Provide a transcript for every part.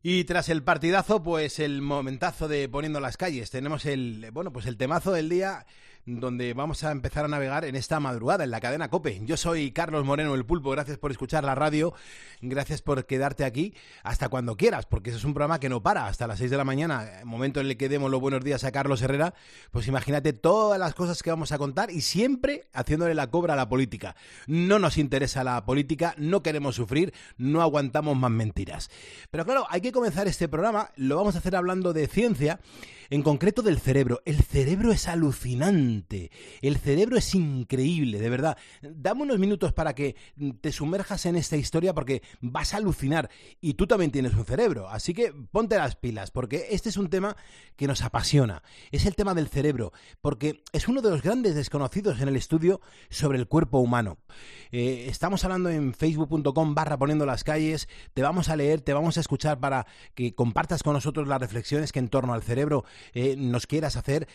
Y tras el partidazo, pues el momentazo de Poniendo las Calles. Tenemos el temazo del día, donde vamos a empezar a navegar en esta madrugada, en la cadena COPE. Yo soy Carlos Moreno, el Pulpo. Gracias por escuchar la radio, gracias por quedarte aquí hasta cuando quieras, porque ese es un programa que no para hasta las 6 de la mañana, momento en el que demos los buenos días a Carlos Herrera. Pues imagínate todas las cosas que vamos a contar y siempre haciéndole la cobra a la política. No nos interesa la política, no queremos sufrir, no aguantamos más mentiras. Pero claro, hay que comenzar este programa, lo vamos a hacer hablando de ciencia, en concreto del cerebro. El cerebro es alucinante, el cerebro es increíble, de verdad. Dame unos minutos para que te sumerjas en esta historia porque vas a alucinar y tú también tienes un cerebro, así que ponte las pilas porque este es un tema que nos apasiona. Es el tema del cerebro porque es uno de los grandes desconocidos en el estudio sobre el cuerpo humano. Estamos hablando en facebook.com/poniendo las calles, te vamos a leer, te vamos a escuchar para que compartas con nosotros las reflexiones que en torno al cerebro nos quieras hacer.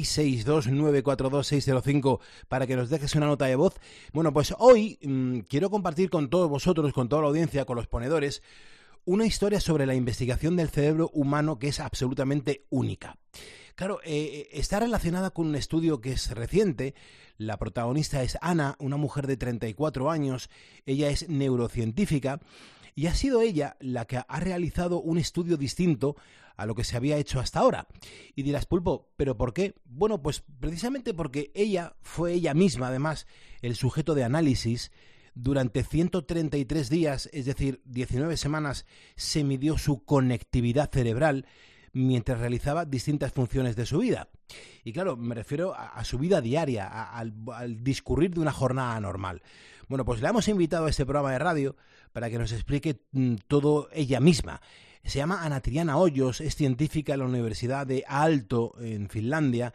662-942-605 para que nos dejes una nota de voz. Bueno, pues hoy quiero compartir con todos vosotros, con toda la audiencia, con los ponedores, una historia sobre la investigación del cerebro humano que es absolutamente única. Claro, está relacionada con un estudio que es reciente. La protagonista es Ana, una mujer de 34 años. Ella es neurocientífica y ha sido ella la que ha realizado un estudio distinto a lo que se había hecho hasta ahora. Y dirás, Pulpo, ¿pero por qué? Bueno, pues precisamente porque ella fue ella misma, además, el sujeto de análisis. Durante 133 días, es decir, 19 semanas, se midió su conectividad cerebral mientras realizaba distintas funciones de su vida. Y claro, me refiero a su vida diaria, al discurrir de una jornada normal. Bueno, pues la hemos invitado a este programa de radio para que nos explique todo ella misma. Se llama Ana Triana Hoyos, es científica en la Universidad de Aalto, en Finlandia.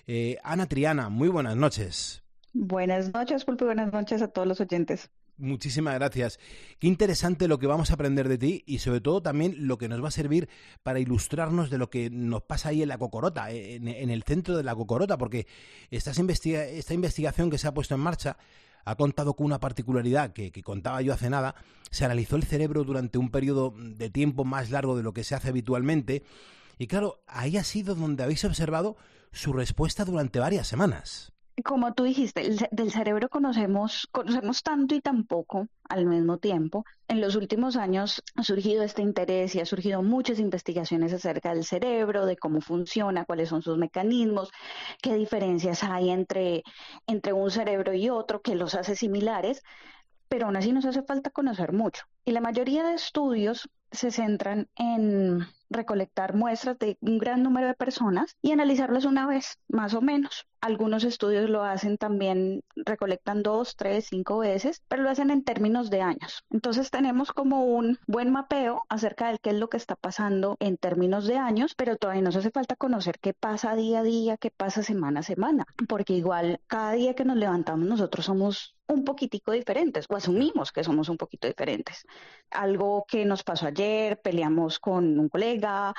Ana Triana, muy buenas noches. Buenas noches, Pulpo, buenas noches a todos los oyentes. Muchísimas gracias. Qué interesante lo que vamos a aprender de ti y sobre todo también lo que nos va a servir para ilustrarnos de lo que nos pasa ahí en la cocorota, en el centro de la cocorota, porque esta investigación que se ha puesto en marcha ha contado con una particularidad que contaba yo hace nada. Se analizó el cerebro durante un periodo de tiempo más largo de lo que se hace habitualmente y claro, ahí ha sido donde habéis observado su respuesta durante varias semanas. Como tú dijiste, del cerebro conocemos tanto y tan poco al mismo tiempo. En los últimos años ha surgido este interés y ha surgido muchas investigaciones acerca del cerebro, de cómo funciona, cuáles son sus mecanismos, qué diferencias hay entre un cerebro y otro que los hace similares, pero aún así nos hace falta conocer mucho. Y la mayoría de estudios se centran en recolectar muestras de un gran número de personas y analizarlas una vez, más o menos. Algunos estudios lo hacen también, recolectan 2, 3, 5 veces, pero lo hacen en términos de años. Entonces tenemos como un buen mapeo acerca de qué es lo que está pasando en términos de años, pero todavía nos hace falta conocer qué pasa día a día, qué pasa semana a semana, porque igual cada día que nos levantamos nosotros somos un poquitico diferentes, o asumimos que somos un poquito diferentes. Algo que nos pasó ayer, peleamos con un colega,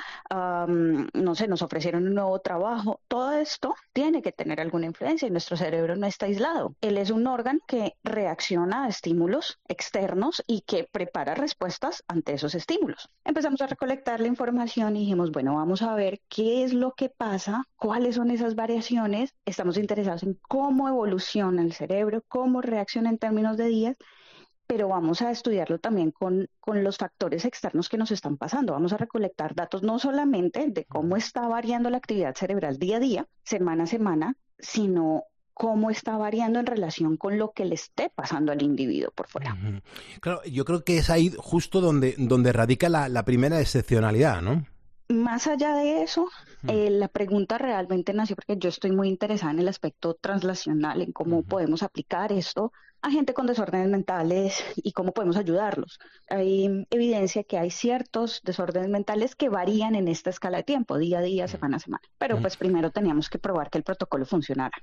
no sé, nos ofrecieron un nuevo trabajo, todo esto tiene que tener alguna influencia y nuestro cerebro no está aislado. Él es un órgano que reacciona a estímulos externos y que prepara respuestas ante esos estímulos. Empezamos a recolectar la información y dijimos, bueno, vamos a ver qué es lo que pasa, cuáles son esas variaciones. Estamos interesados en cómo evoluciona el cerebro, cómo reacciona en términos de días, pero vamos a estudiarlo también con los factores externos que nos están pasando. Vamos a recolectar datos no solamente de cómo está variando la actividad cerebral día a día, semana a semana, sino cómo está variando en relación con lo que le esté pasando al individuo por fuera. Claro, yo creo que es ahí justo donde radica la primera excepcionalidad, ¿no? Más allá de eso, la pregunta realmente nació porque yo estoy muy interesada en el aspecto translacional, en cómo podemos aplicar esto a gente con desórdenes mentales y cómo podemos ayudarlos. Hay evidencia que hay ciertos desórdenes mentales que varían en esta escala de tiempo, día a día, semana a semana. Pero pues primero teníamos que probar que el protocolo funcionara.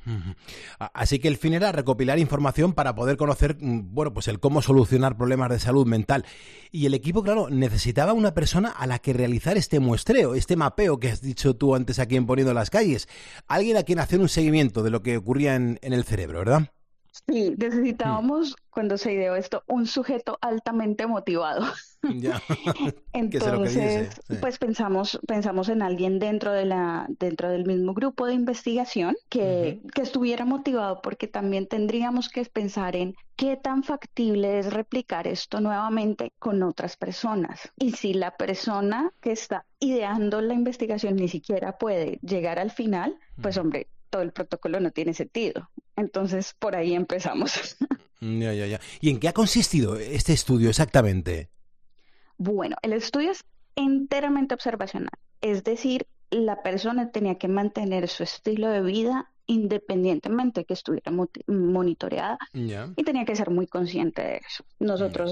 Así que el fin era recopilar información para poder conocer, bueno, pues el cómo solucionar problemas de salud mental. Y el equipo, claro, necesitaba una persona a la que realizar este muestreo, este mapeo que has dicho tú antes aquí en Poniendo las Calles. Alguien a quien hacer un seguimiento de lo que ocurría en el cerebro, ¿verdad? Sí, Hmm. necesitábamos, cuando se ideó esto, un sujeto altamente motivado. Ya, que se lo Entonces, creyese. Sí. pues pensamos en alguien dentro del mismo grupo de investigación Ujú. que estuviera motivado, porque también tendríamos que pensar en qué tan factible es replicar esto nuevamente con otras personas. Y si la persona que está ideando la investigación ni siquiera puede llegar al final, pues Ujú. hombre, todo el protocolo no tiene sentido. Entonces, por ahí empezamos. Ya, ya, ya. ¿Y en qué ha consistido este estudio exactamente? Bueno, el estudio es enteramente observacional, es decir, la persona tenía que mantener su estilo de vida independientemente de que estuviera monitoreada Ya, y tenía que ser muy consciente de eso. ya. Nosotros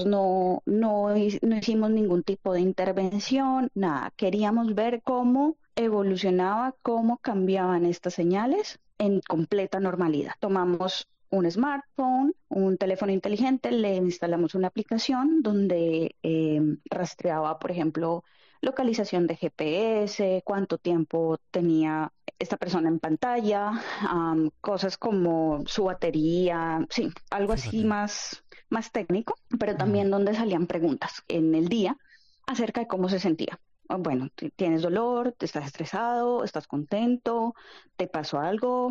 no hicimos ningún tipo de intervención, nada. Queríamos ver cómo evolucionaba, cómo cambiaban estas señales en completa normalidad. Tomamos un smartphone, un teléfono inteligente, le instalamos una aplicación donde rastreaba, por ejemplo, localización de GPS, cuánto tiempo tenía esta persona en pantalla, cosas como su batería, sí, algo así Fíjate. más técnico, pero Ujú. también donde salían preguntas en el día acerca de cómo se sentía. Bueno, tienes dolor, te estás estresado, estás contento, te pasó algo,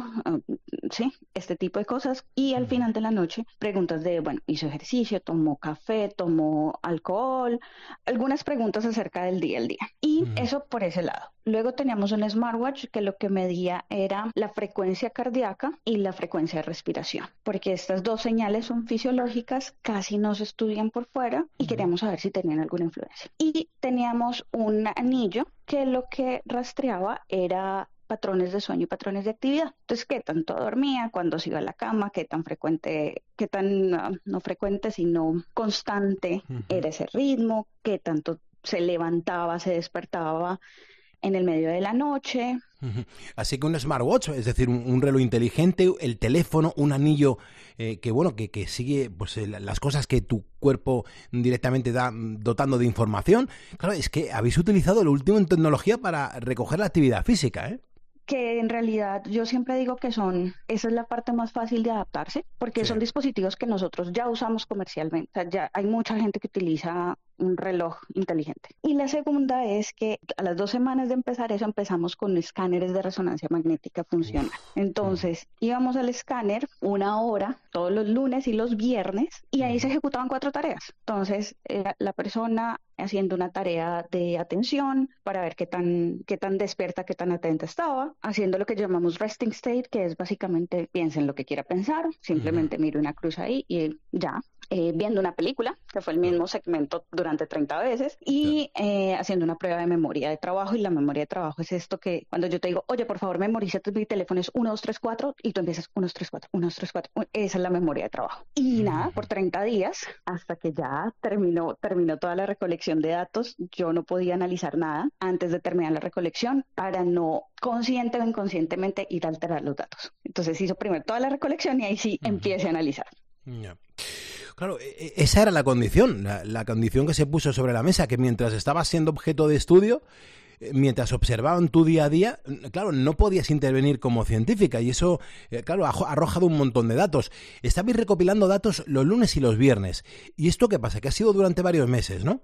sí, este tipo de cosas. Y al Ujú. final de la noche, preguntas de, bueno, hizo ejercicio, tomó café, tomó alcohol, algunas preguntas acerca del día al día. Y Ujú. eso por ese lado. Luego teníamos un smartwatch que lo que medía era la frecuencia cardíaca y la frecuencia de respiración, porque estas dos señales son fisiológicas, casi no se estudian por fuera y Ujú. queríamos saber si tenían alguna influencia. Y teníamos un anillo que lo que rastreaba era patrones de sueño y patrones de actividad. Entonces, qué tanto dormía, cuándo se iba a la cama, qué tan frecuente, qué tan no frecuente, sino constante Ujú. era ese ritmo, qué tanto se levantaba, se despertaba en el medio de la noche. Ujú. Así que un smartwatch, es decir, un reloj inteligente, el teléfono, un anillo que bueno, que sigue pues las cosas que tu cuerpo directamente da dotando de información. Claro, es que habéis utilizado lo último en tecnología para recoger la actividad física, ¿eh? Que en realidad yo siempre digo que esa es la parte más fácil de adaptarse, porque Sí. son dispositivos que nosotros ya usamos comercialmente. O sea, ya hay mucha gente que utiliza un reloj inteligente. Y la segunda es que a las 2 semanas de empezar eso empezamos con escáneres de resonancia magnética funcional. Uf. Ujú. Entonces íbamos al escáner 1 hora todos los lunes y los viernes y ahí se Ujú. ejecutaban 4 tareas. Entonces la persona haciendo una tarea de atención para ver qué tan despierta, qué tan atenta estaba, haciendo lo que llamamos resting state, que es básicamente piensa en lo que quiera pensar, Ujú. simplemente mire una cruz ahí y ya. Viendo una película, que fue el Claro, mismo segmento durante 30 veces, claro. y haciendo una prueba de memoria de trabajo. Y la memoria de trabajo es esto que cuando yo te digo, oye, por favor, memorízate mi teléfono, es 1234, y tú empiezas 1234, 1234. Esa es la memoria de trabajo. Y nada, Ujú. por 30 días, hasta que ya terminó toda la recolección de datos, yo no podía analizar nada antes de terminar la recolección para no consciente o inconscientemente ir a alterar los datos. Entonces hizo primero toda la recolección y ahí sí Ujú. empiece a analizar. Ya. Claro, esa era la condición, la condición que se puso sobre la mesa, que mientras estabas siendo objeto de estudio, mientras observaban tu día a día, claro, no podías intervenir como científica y eso, claro, ha arrojado un montón de datos. Estabais recopilando datos los lunes y los viernes. ¿Y esto qué pasa? Que ha sido durante varios meses, ¿no?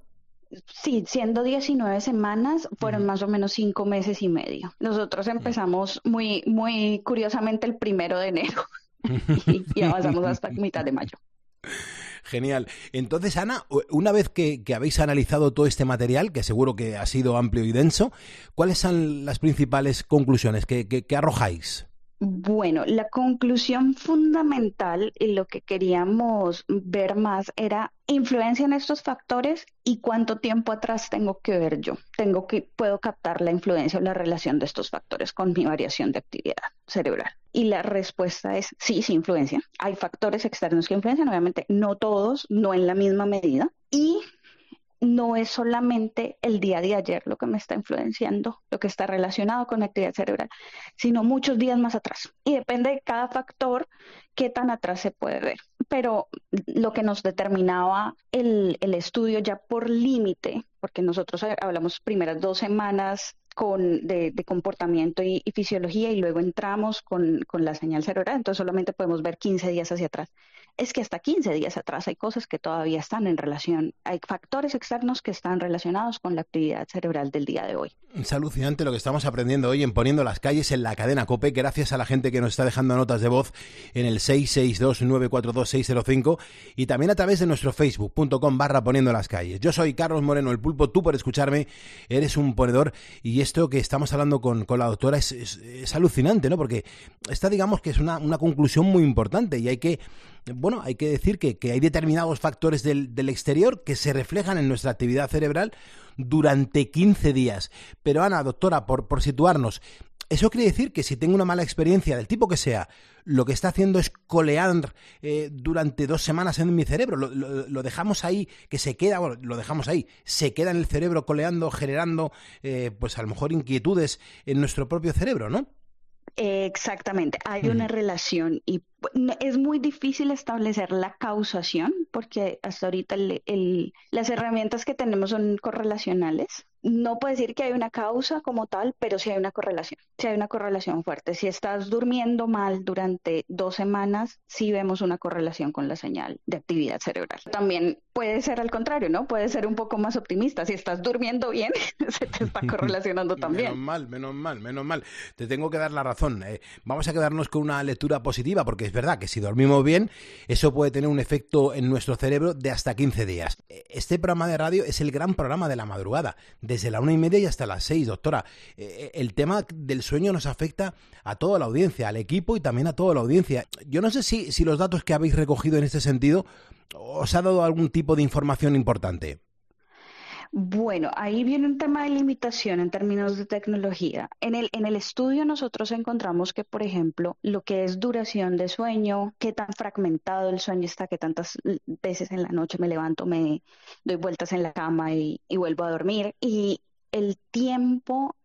Sí, siendo 19 semanas, fueron Ujú. más o menos 5 meses y medio. Nosotros empezamos muy curiosamente el 1 de enero y avanzamos hasta mitad de mayo. Genial. Entonces, Ana, una vez que habéis analizado todo este material, que seguro que ha sido amplio y denso, ¿cuáles son las principales conclusiones que arrojáis? Bueno, la conclusión fundamental y lo que queríamos ver más era influencia en estos factores y cuánto tiempo atrás tengo que ver yo. Puedo captar la influencia o la relación de estos factores con mi variación de actividad cerebral. Y la respuesta es sí, sí influencia. Hay factores externos que influencian, obviamente no todos, no en la misma medida. Y no es solamente el día de ayer lo que me está influenciando, lo que está relacionado con la actividad cerebral, sino muchos días más atrás. Y depende de cada factor qué tan atrás se puede ver. Pero lo que nos determinaba el estudio ya por límite, porque nosotros hablamos primeras 2 semanas de comportamiento y fisiología, y luego entramos con la señal cerebral, entonces solamente podemos ver 15 días hacia atrás. Es que hasta 15 días atrás hay cosas que todavía están en relación, hay factores externos que están relacionados con la actividad cerebral del día de hoy. Es alucinante lo que estamos aprendiendo hoy en Poniendo las Calles en la cadena COPE, gracias a la gente que nos está dejando notas de voz en el 662-942-605 y también a través de nuestro facebook.com/Poniendo las Calles. Yo soy Carlos Moreno, el Pulpo, tú por escucharme eres un ponedor, y esto que estamos hablando con la doctora es alucinante, ¿no? Porque esta, digamos que es una conclusión muy importante, y hay que decir que hay determinados factores del exterior que se reflejan en nuestra actividad cerebral durante 15 días. Pero Ana, doctora, por situarnos, ¿eso quiere decir que si tengo una mala experiencia del tipo que sea, lo que está haciendo es colear durante 2 semanas en mi cerebro? Lo dejamos ahí, que se queda, lo dejamos ahí, se queda en el cerebro coleando, generando, pues a lo mejor inquietudes en nuestro propio cerebro, ¿no? Exactamente, hay una relación, y es muy difícil establecer la causación porque hasta ahorita las herramientas que tenemos son correlacionales. No puedo decir que hay una causa como tal, pero sí hay una correlación. Sí hay una correlación fuerte. Si estás durmiendo mal durante 2 semanas, sí vemos una correlación con la señal de actividad cerebral. También puede ser al contrario, ¿no? Puede ser un poco más optimista. Si estás durmiendo bien, se te está correlacionando también. Menos mal. Te tengo que dar la razón. Vamos a quedarnos con una lectura positiva, porque es verdad que si dormimos bien, eso puede tener un efecto en nuestro cerebro de hasta 15 días. Este programa de radio es el gran programa de la madrugada, desde la 1:30 y hasta las 6, doctora. El tema del sueño nos afecta a toda la audiencia, al equipo y también a toda la audiencia. Yo no sé si los datos que habéis recogido en este sentido os ha dado algún tipo de información importante. Bueno, ahí viene un tema de limitación en términos de tecnología. En el estudio nosotros encontramos que, por ejemplo, lo que es duración de sueño, qué tan fragmentado el sueño está, qué tantas veces en la noche me levanto, me doy vueltas en la cama y vuelvo a dormir, y el tiempo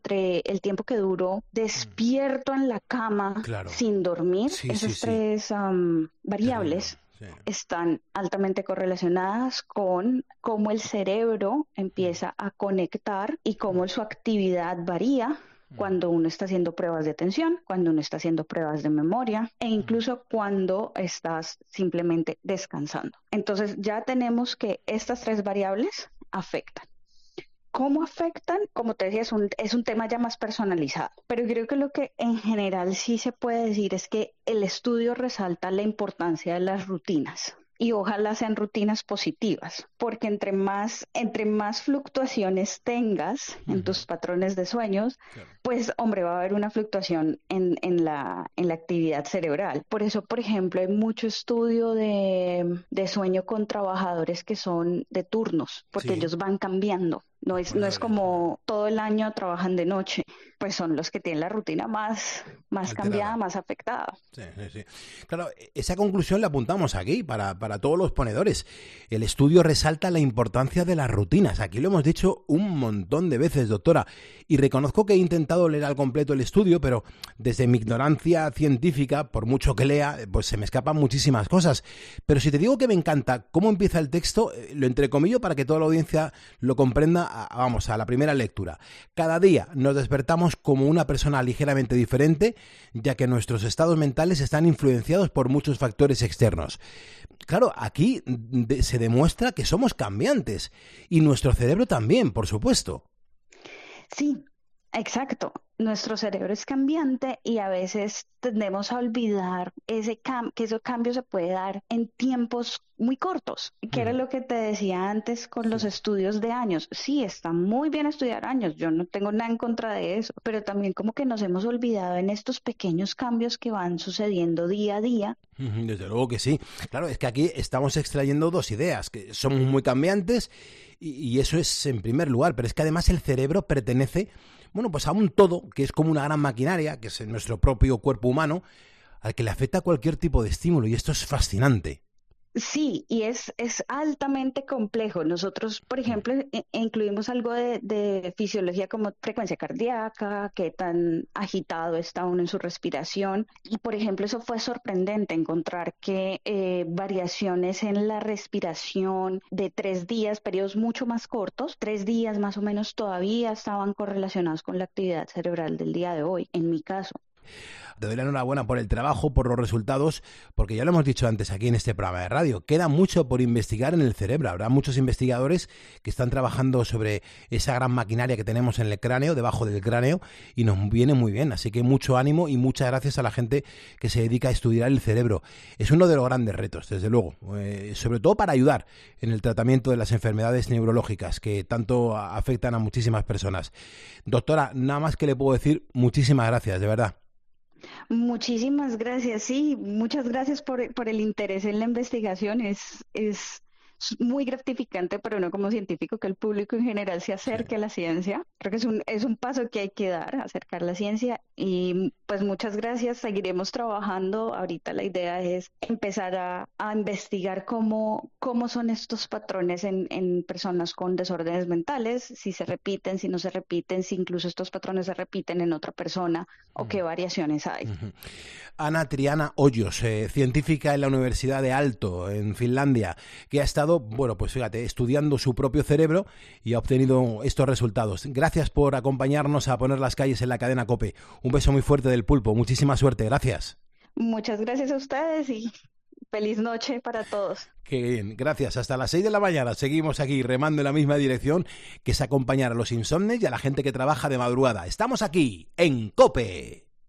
que duro despierto en la cama sin dormir, esas tres variables están altamente correlacionadas con cómo el cerebro empieza a conectar y cómo su actividad varía cuando uno está haciendo pruebas de atención, cuando uno está haciendo pruebas de memoria e incluso cuando estás simplemente descansando. Entonces ya tenemos que estas 3 variables afectan. ¿Cómo afectan? Como te decía, es un tema ya más personalizado, pero creo que lo que en general sí se puede decir es que el estudio resalta la importancia de las rutinas, y ojalá sean rutinas positivas, porque entre más fluctuaciones tengas en tus patrones de sueños, pues hombre, va a haber una fluctuación en la actividad cerebral. Por eso, por ejemplo, hay mucho estudio de sueño con trabajadores que son de turnos, porque ellos van cambiando. No es como todo el año trabajan de noche, pues son los que tienen la rutina más cambiada, más afectada. Sí. Claro, esa conclusión la apuntamos aquí para todos los ponedores. El estudio resalta la importancia de las rutinas. Aquí lo hemos dicho un montón de veces, doctora, y reconozco que he intentado leer al completo el estudio, pero desde mi ignorancia científica, por mucho que lea, pues se me escapan muchísimas cosas. Pero si te digo que me encanta cómo empieza el texto, lo entrecomillo para que toda la audiencia lo comprenda. Vamos a la primera lectura. Cada día nos despertamos como una persona ligeramente diferente, ya que nuestros estados mentales están influenciados por muchos factores externos. Claro, aquí se demuestra que somos cambiantes, y nuestro cerebro también, por supuesto. Sí, exacto. Nuestro cerebro es cambiante y a veces tendemos a olvidar que ese cambio se puede dar en tiempos muy cortos, que era lo que te decía antes con los estudios de años. Sí, está muy bien estudiar años, yo no tengo nada en contra de eso, pero también como que nos hemos olvidado en estos pequeños cambios que van sucediendo día a día. Desde luego que sí. Claro, es que aquí estamos extrayendo 2 ideas, que somos muy cambiantes y eso es en primer lugar, pero es que además el cerebro pertenece, pues a un todo, que es como una gran maquinaria, que es nuestro propio cuerpo humano, al que le afecta cualquier tipo de estímulo, y esto es fascinante. Sí, y es altamente complejo. Nosotros, por ejemplo, incluimos algo de fisiología como frecuencia cardíaca, qué tan agitado está uno en su respiración. Y, por ejemplo, eso fue sorprendente encontrar que variaciones en la respiración de 3 días, periodos mucho más cortos, 3 días más o menos, todavía estaban correlacionados con la actividad cerebral del día de hoy, en mi caso. Te doy la enhorabuena por el trabajo, por los resultados, porque ya lo hemos dicho antes aquí en este programa de radio, queda mucho por investigar en el cerebro. Habrá muchos investigadores que están trabajando sobre esa gran maquinaria que tenemos en el cráneo, debajo del cráneo, y nos viene muy bien. Así que mucho ánimo y muchas gracias a la gente que se dedica a estudiar el cerebro. Es uno de los grandes retos, desde luego, sobre todo para ayudar en el tratamiento de las enfermedades neurológicas que tanto afectan a muchísimas personas. Doctora, nada más que le puedo decir muchísimas gracias, de verdad. Muchísimas gracias, sí, muchas gracias por el interés en la investigación. Es muy gratificante para uno como científico que el público en general se Sí. acerque a la ciencia. Creo que es un paso que hay que dar, acercar la ciencia. Y pues muchas gracias, seguiremos trabajando. Ahorita la idea es empezar a investigar cómo son estos patrones en personas con desórdenes mentales, si se repiten, si no se repiten, si incluso estos patrones se repiten en otra persona o qué variaciones hay. Ujú. Ana Triana Hoyos, científica en la Universidad de Aalto, en Finlandia, que ha estado, bueno, pues fíjate, estudiando su propio cerebro y ha obtenido estos resultados. Gracias por acompañarnos a poner las calles en la cadena COPE. Un beso muy fuerte del pulpo. Muchísima suerte. Gracias. Muchas gracias a ustedes y feliz noche para todos. Qué bien, gracias. Hasta las 6 de la mañana seguimos aquí remando en la misma dirección, que es acompañar a los insomnes y a la gente que trabaja de madrugada. Estamos aquí, en COPE.